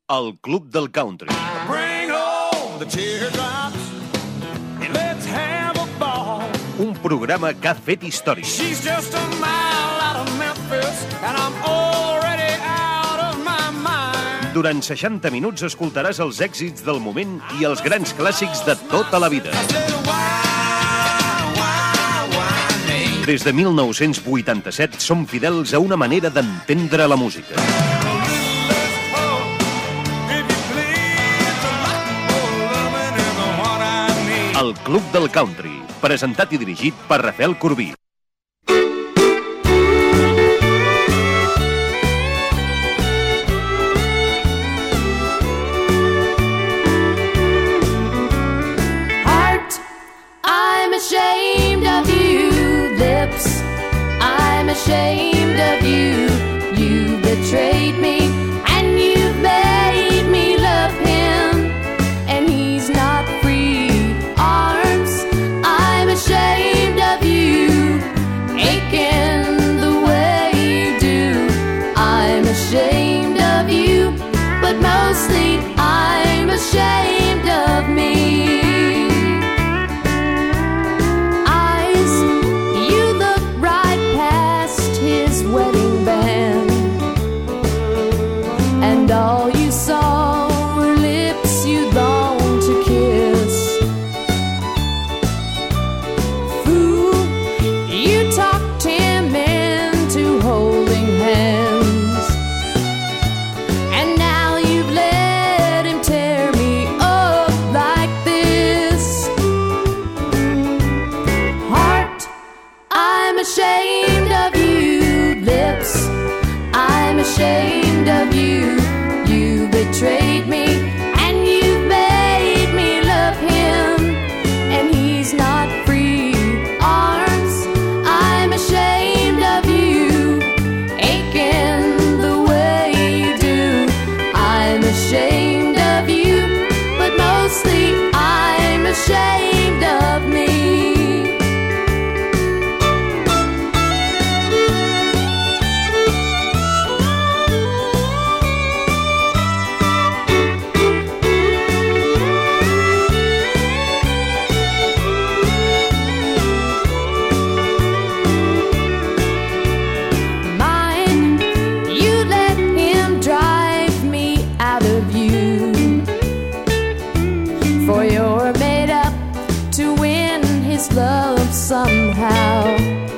El Club del Country. Bring home the teardrops and let's have a ball. Un programa que ha fet història. She's just a mile out of Memphis and I'm already out of my mind. Durant 60 minuts escoltaràs els èxits del moment i els grans clàssics de tota la vida. Des de 1987 som fidels a una manera d'entendre la música. El Club del Country, presentat i dirigit per Rafael Corbí. Heart, I'm ashamed of you. Lips, I'm ashamed of you. You betrayed me and you made me love him, and he's not free. Arms, I'm ashamed of you, aching the way you do. I'm ashamed of you, but mostly I'm ashamed of me. Eyes, you look right past his wedding band, and all you saw were lips you longed to kiss. Fool, you talked him into holding hands, and now you've let him tear me up like this. Heart, I'm ashamed of you. Lips, I'm ashamed of you. You betrayed me and you made me love him, and he's not free. Arms, I'm ashamed of you, aching the way you do. I'm ashamed of you, but mostly I'm ashamed of me. Mine, you let him drive me out of you, for you're made up to win his love somehow.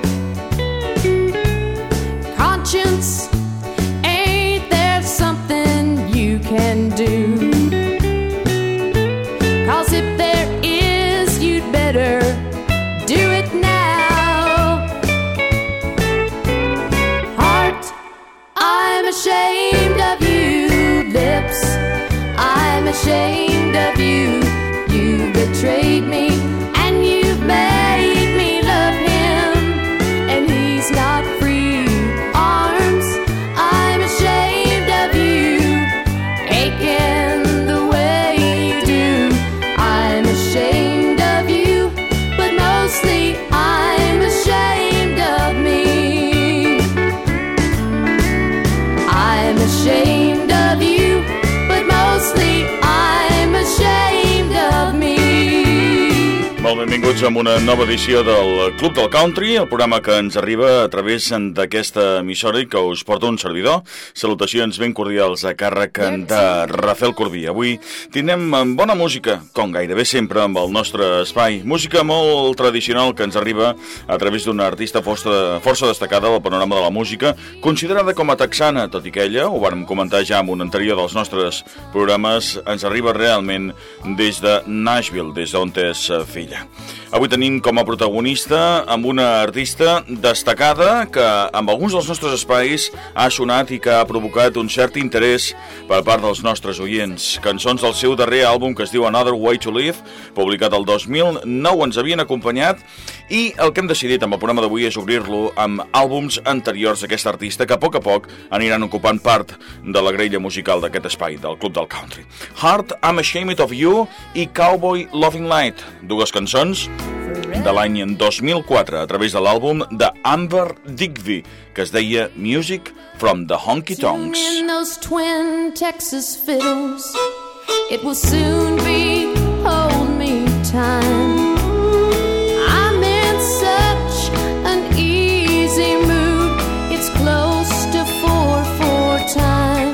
Conscience, ain't there something you can do? 'Cause if there is, you'd better do it now. Heart, I'm ashamed of you. Lips, I'm ashamed of you. You betrayed me and you've made me love him, and he's not free. Arms, I'm ashamed of you, aching the way you do. I'm ashamed of you, but mostly I'm ashamed of me. I'm ashamed of you, but mostly I'm ashamed of me. Molt benvinguts a una nova edició del Club del Country, el programa que ens arriba a través d'aquesta emissora i que us porta un servidor. Salutacions ben cordials a càrrec de Rafael Corbí. Avui tindrem bona música, com gairebé sempre amb el nostre espai. Música molt tradicional que ens arriba a través d'una artista força destacada del panorama de la música, considerada com a texana, tot i que ella, ho vàrem comentar ja en un anterior dels nostres programes, ens arriba realment des de Nashville, des d'on és filla. Avui tenim com a protagonista amb una artista destacada que amb alguns dels nostres espais ha sonat i que ha provocat un cert interès per part dels nostres oients. Cançons del seu darrer àlbum que es diu Another Way to Live, publicat el 2009, ens havien acompanyat, i el que hem decidit amb el programa d'avui és obrir-lo amb àlbums anteriors d'aquesta artista que a poc aniran ocupant part de la grella musical d'aquest espai, del Club del Country. Heart, I'm Ashamed of You i Cowboy Loving Light, dues cançons de l'any 2004 a través de l'àlbum de Amber Digby, que es deia Music from the Honky Tonks. In those twin Texas fiddles, it will soon be hold me time. I'm in such an easy mood, it's close to 4/4 time.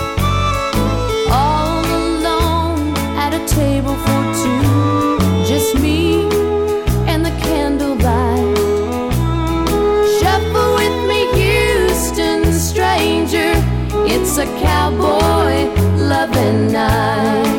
All alone at a table for two, just me and the candlelight. Shuffle with me, Houston stranger, it's a cowboy loving night.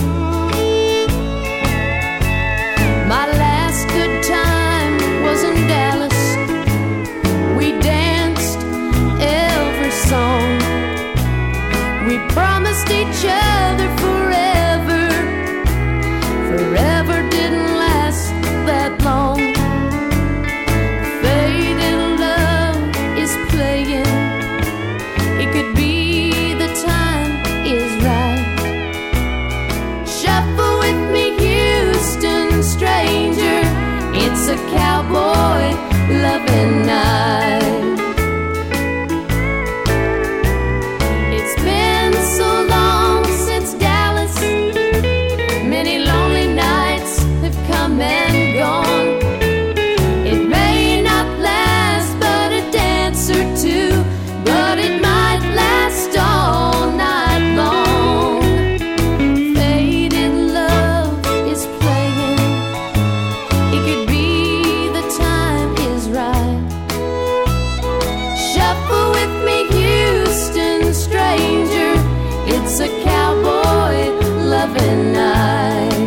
My last good time was in Dallas. We danced every song. We promised each other forever. Forever didn't last that long. Fading love is playing. It could be the time is right. Shuffle with me, Houston stranger, it's a cowboy loving night. It's been so long since Dallas, many lonely nights have come and gone. It may not last but a dance or two, but it might last all night long. Faded love is playing. It could be the time is right. Shuffle with me, Houston stranger, it's a cowboy loving night.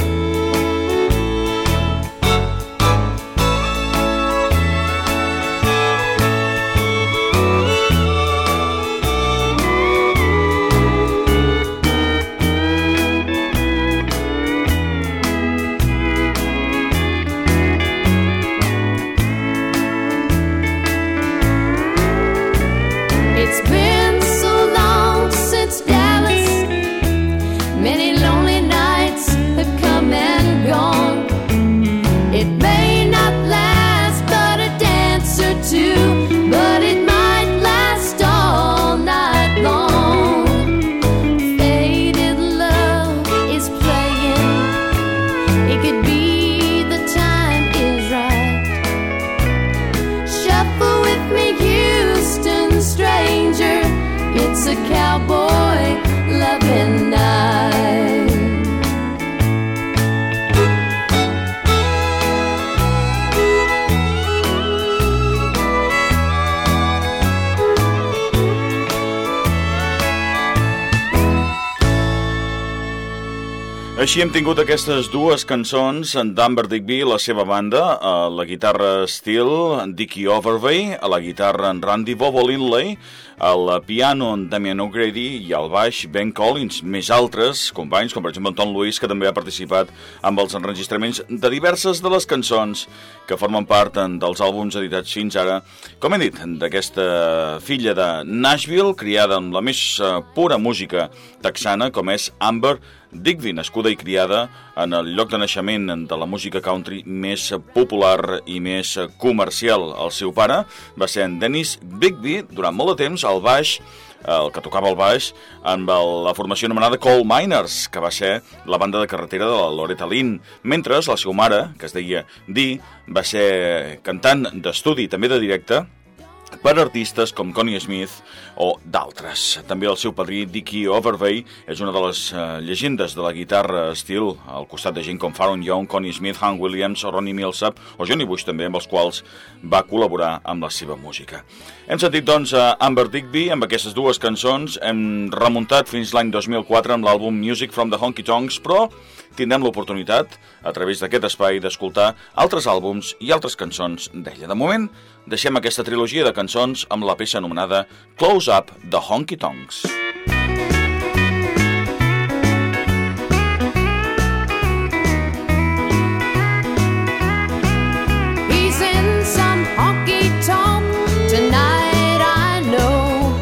It's been so long since Dallas, many lonely nights have come and gone. It may not last but a dance or two, but it might last all night long. Faded love is playing. It could be the time is right. Shuffle with me, Houston stranger, it's a cowboy loving night. Així hem tingut aquestes dues cançons d'Amber Digby, la seva banda, a la guitarra Steel, Dickie Overby, a la guitarra en Randy Bobo Lindley, al piano en Damian O'Grady i al baix Ben Collins, més altres companys, com per exemple en Tom Lewis, que també ha participat amb els enregistraments de diverses de les cançons que formen part dels àlbums editats fins ara, com he dit, d'aquesta filla de Nashville, criada amb la més pura música texana, com és Amber Digby, nascuda i criada en el lloc de naixement de la música country més popular i més comercial. El seu pare va ser en Dennis Bigby, durant molt de temps al baix, el que tocava el baix, amb la formació anomenada Coal Miners, que va ser la banda de carretera de la Loretta Lynn, mentre la seva mare, que es deia Dee, va ser cantant d'estudi, també de directe, per artistes com Connie Smith o d'altres. També el seu padrí, Dickie Overby, és una de les llegendes de la guitarra Steel, al costat de gent com Faron Young, Connie Smith, Hank Williams, o Ronnie Millsap, o Johnny Bush també, amb els quals va col·laborar amb la seva música. Hem sentit, doncs, a Amber Digby amb aquestes dues cançons. Hem remuntat fins l'any 2004 amb l'àlbum Music from the Honky Tonks, però tindrem l'oportunitat, a través d'aquest espai, d'escoltar altres àlbums i altres cançons d'ella. De moment, deixem aquesta trilogia de cançons amb la peça anomenada Close Up the Honky Tonks. He's in some honky tonk tonight, I know.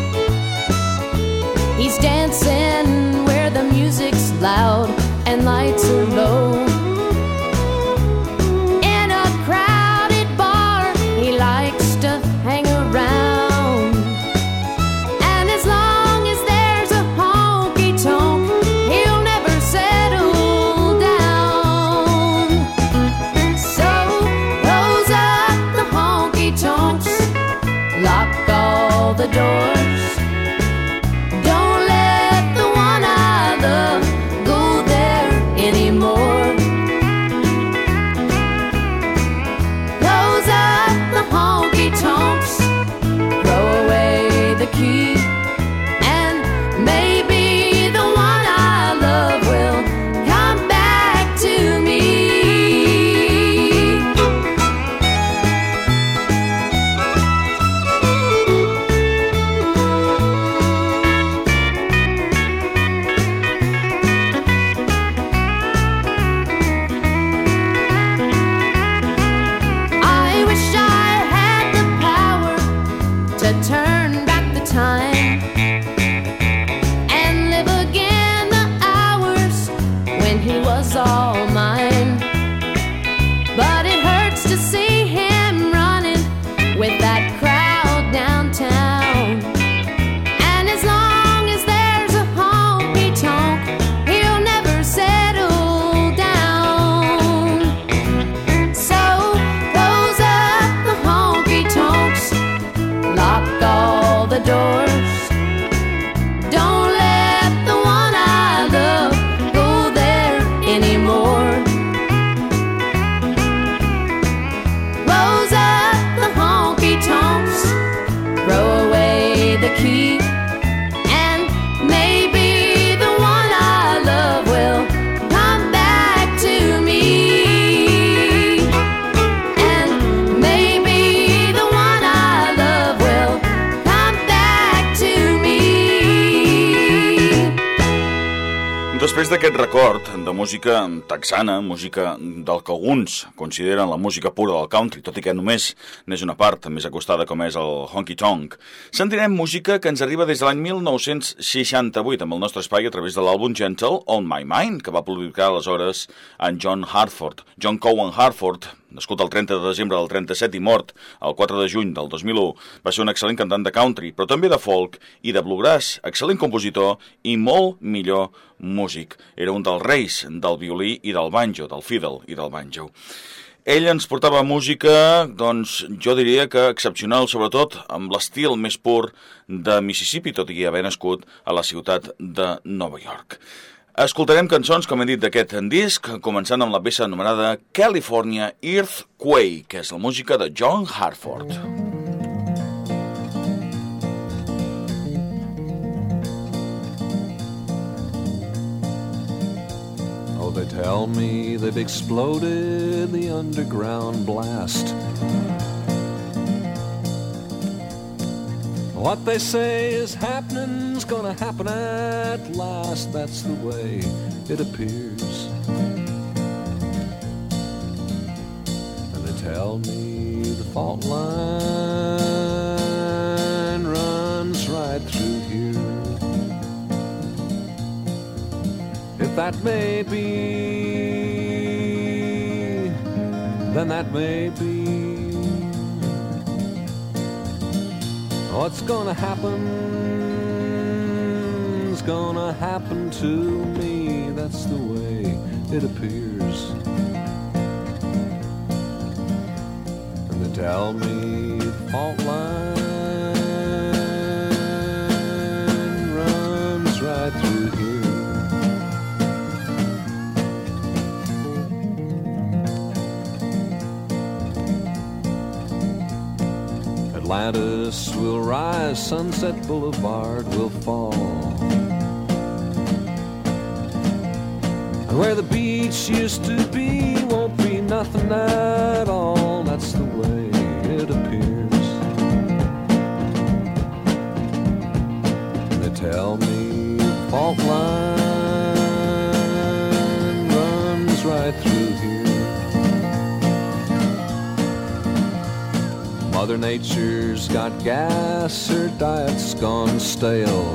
He's dancing where the music's loud and lights are low. Després d'aquest record de música texana, música del que alguns consideren la música pura del country, tot i que només n'és una part més acostada com és el honky-tonk, sentirem música que ens arriba des de l'any 1968 amb el nostre espai a través de l'àlbum Gentle on My Mind, que va publicar aleshores en John Hartford. John Cowan Hartford, nascut el 30 de desembre del 37 i mort el 4 de juny del 2001, va ser un excel·lent cantant de country, però també de folk i de bluegrass, excel·lent compositor i molt millor músic. Era un dels reis del violí i del banjo, del fiddle i del banjo. Ell ens portava música, doncs, jo diria que excepcional, sobretot amb l'estil més pur de Mississippi, tot i haver nascut a la ciutat de Nova York. Escoltarem cançons, com hem dit, d'aquest disc, començant amb la peça anomenada California Earthquake, que és la música de John Hartford. Oh, they tell me they've exploded the underground blast. What they say is happening's gonna happen at last. That's the way it appears. And they tell me the fault line runs right through here. If that may be, then that may be. What's gonna happen's gonna happen to me. That's the way it appears. And they tell me the fault line runs right through here. Atlantis will rise, Sunset Boulevard will fall. And where the beach used to be won't be nothing at all. That's the way it appears. And they tell me the fault line runs right through here. Mother Nature's got gas, her diet's gone stale.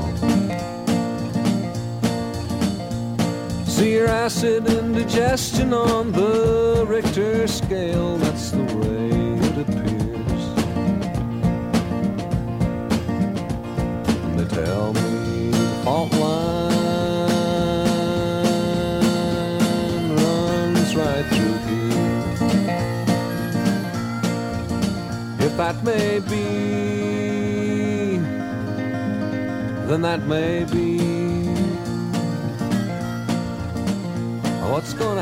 See your acid indigestion on the Richter scale. That's the way it appears. And they tell me the fault line runs right through here. If that may be, then that may be. What's gonna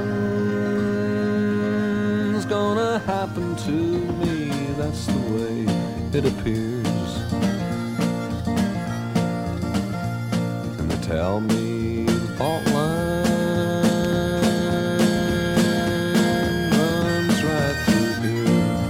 happen's gonna happen to me. That's the way it appears. And they tell me the fault line runs right through here.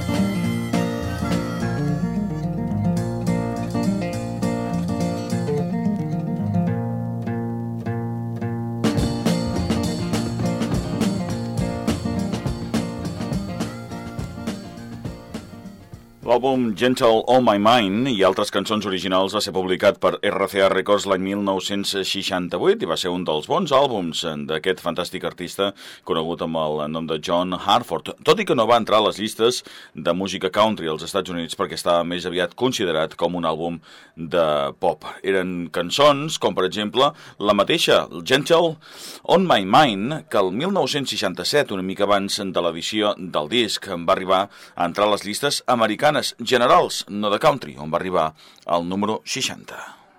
L'àlbum Gentle on My Mind i altres cançons originals va ser publicat per RCA Records l'any 1968 i va ser un dels bons àlbums d'aquest fantàstic artista conegut amb el nom de John Hartford, tot i que no va entrar a les llistes de música country als Estats Units perquè estava més aviat considerat com un àlbum de pop. Eren cançons com, per exemple, la mateixa Gentle on My Mind, que el 1967, una mica abans de l'edició del disc, va arribar a entrar a les llistes americanes generals, no de country, on va arribar al número 60.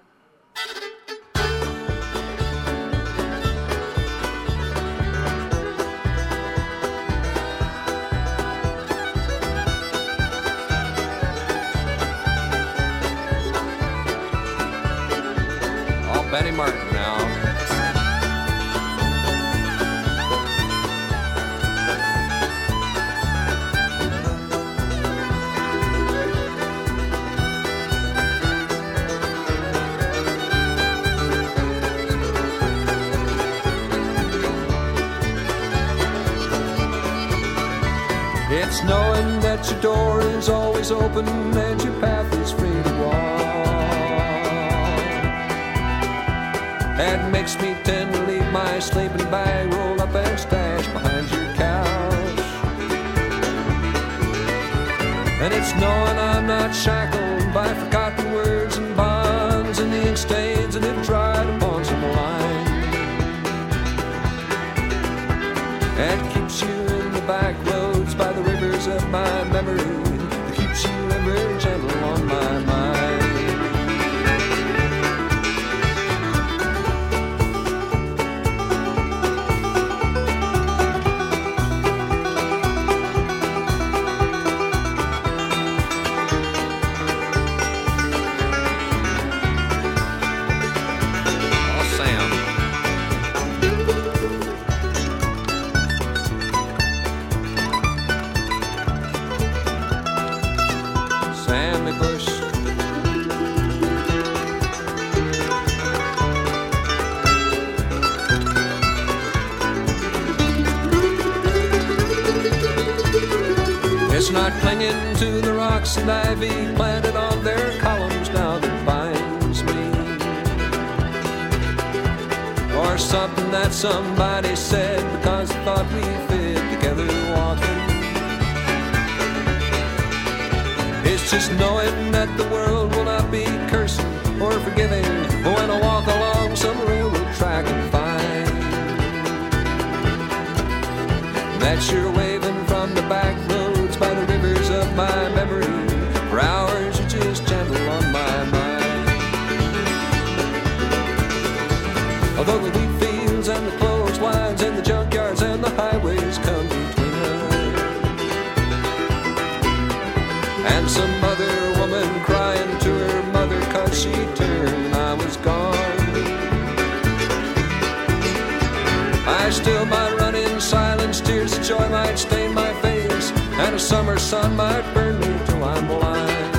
Oh, Betty Martin now. It's knowing that your door is always open and your path is free to walk. That makes me tend to leave my sleeping bag rolled up and stashed behind your couch. And it's knowing I'm not shackled by forgotten words and bonds and the ink stains that have dried upon some line. That keeps you in the back roads by the rivers of my memory. That keeps you ever gentle on my mind. It's not clinging to the rocks and ivy planted on their columns now that binds me, or something that somebody said because they thought we fit together walking. It's just knowing that the world will not be cursing or forgiving when I walk along some railroad track and find that you're waving from the back roads by the rivers of my memory. For hours you're just gentle on my mind. Although the wheat fields and the clotheslines and the junkyards and the highways come between us, and some other woman crying to her mother 'cause she turned and I was gone, I still might run in silence, tears of joy might stain my face, and a summer sun might burn me till I'm blind.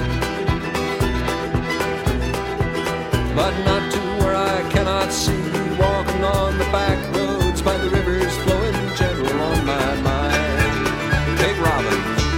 But not to where I cannot see, walking on the back roads by the rivers flowing gentle on my mind. Big Robin.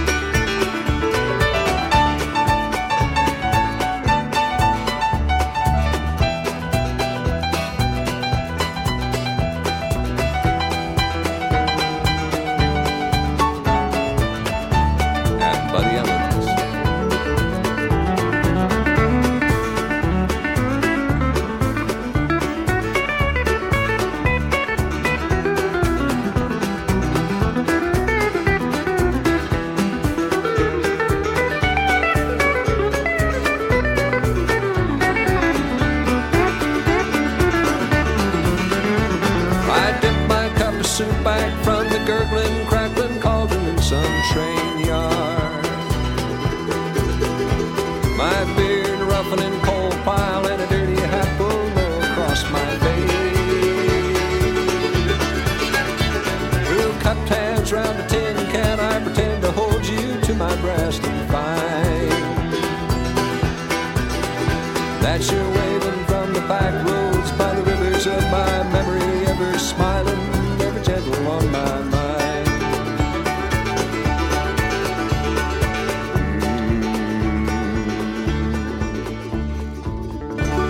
Back from the gurgling, crackling cauldron in some train yard. My beard roughened in coal pile and a dirty hat pulled low across my face. Through cupped hands round a tin can, I pretend to hold you to my breast and find that you're waving from the back roads by the rivers of my memory, ever smiling, gentle on my mind.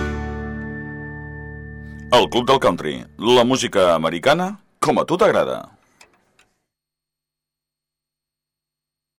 El Club del Country, la música americana com a tu t'agrada.